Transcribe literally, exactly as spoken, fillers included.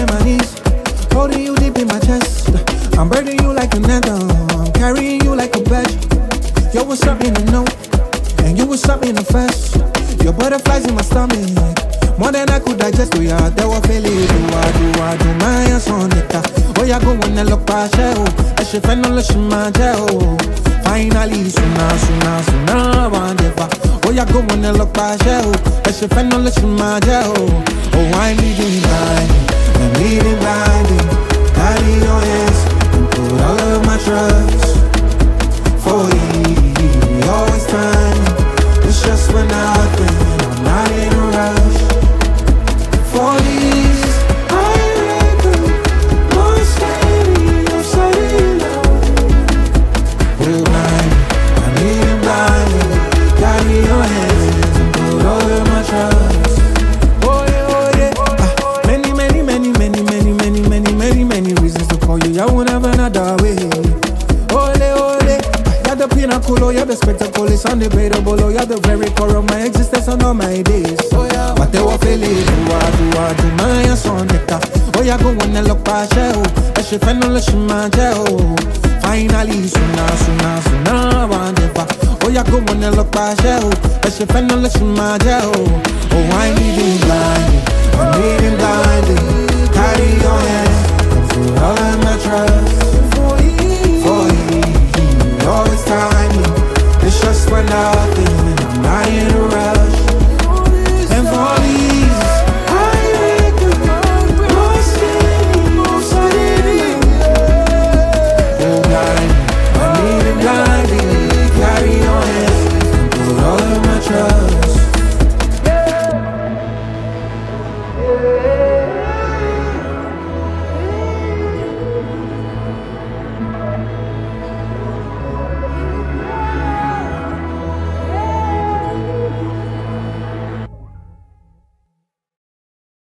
in my knees, holding you deep in my chest. I'm burning you like an anthem, I'm carrying you like a badge. Yo, what's up in the know? And you what's up in the fast? Your butterflies in my stomach, more than I could digest. Oh yeah, they were feeling. Do I, do I, do my son nigga? Oh yeah, go on and look past you. I should find all the my jail. Finally, sooner, sooner, sooner, whatever. Oh yeah, go on and look past you. I should find all the my jail. Oh, I'm leading blind, I'm leading blindly. Carry your hands and put all of my trust for you. Always time, it's just for nothing. I'm not in a rush. For these, I reckon, more steady, I'm steady love. We're blind, I need him blindly. Carry your hands and put all of my trust. Oh yeah, oh yeah. Ah, many, many, many, many, many, many, many, many, many reasons to call you. I won't have another way. Ole, ole. You're the pinnacle, you're the spectacle. It's undebatable. Oh, you're the very core of my existence on all my days. Oh yeah. But they were feeling. Do I, do I, do my son nigga? Oh yeah, go on and look past you. I should find all the my jail. Finally, sooner, sooner, sooner, whatever. Oh yeah, go on and look past you. I should find all the my jail. Oh, I'm leading blindly, I'm leading blindly. Carry your hand and put all of my trust for you, for you. Always timing, it's just for nothing, and I'm not in a rush. And for these, I reckon more steady, more steady. Oh, blind, I need it blindly. Carry your hands and put all of my trust.